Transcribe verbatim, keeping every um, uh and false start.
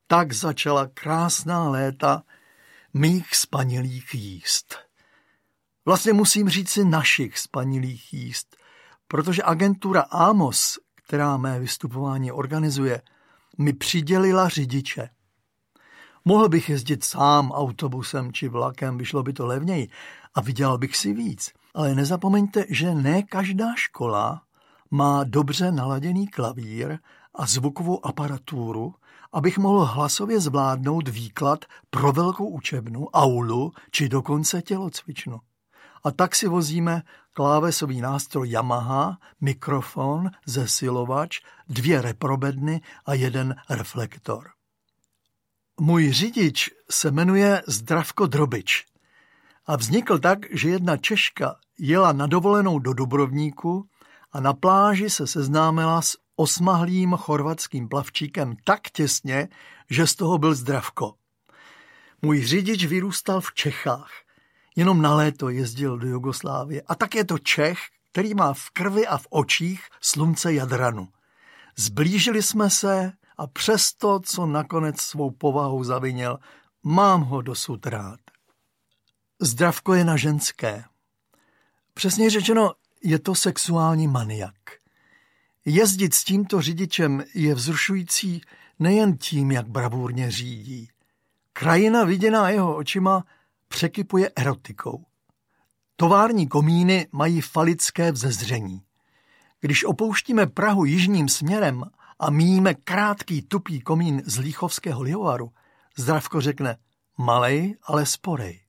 tak začala krásná léta mých spanilých jízd. Vlastně musím říct si našich spanilých jízd, protože agentura Amos, která mé vystupování organizuje, mi přidělila řidiče. Mohl bych jezdit sám autobusem či vlakem, vyšlo by to levněji a vydělal bych si víc. Ale nezapomeňte, že ne každá škola má dobře naladěný klavír a zvukovou aparaturu, abych mohl hlasově zvládnout výklad pro velkou učebnu, aulu či dokonce tělocvičnu. A tak si vozíme klávesový nástroj Yamaha, mikrofon, zesilovač, dvě reprobedny a jeden reflektor. Můj řidič se jmenuje Zdravko Drobič a vznikl tak, že jedna Češka jela na dovolenou do Dubrovníku a na pláži se seznámila s osmahlým chorvatským plavčíkem tak těsně, že z toho byl Zdravko. Můj řidič vyrůstal v Čechách, jenom na léto jezdil do Jugoslávie a tak je to Čech, který má v krvi a v očích slunce Jadranu. Zblížili jsme se a přesto, co nakonec svou povahou zavinil, mám ho dosud rád. Zdravko je na ženské. Přesně řečeno, je to sexuální maniak. Jezdit s tímto řidičem je vzrušující nejen tím, jak bravurně řídí. Krajina viděná jeho očima překypuje erotikou. Tovární komíny mají falické vzezření. Když opouštíme Prahu jižním směrem a míjíme krátký tupý komín z Líchovského lihovaru, Zdravko řekne malej, ale sporej.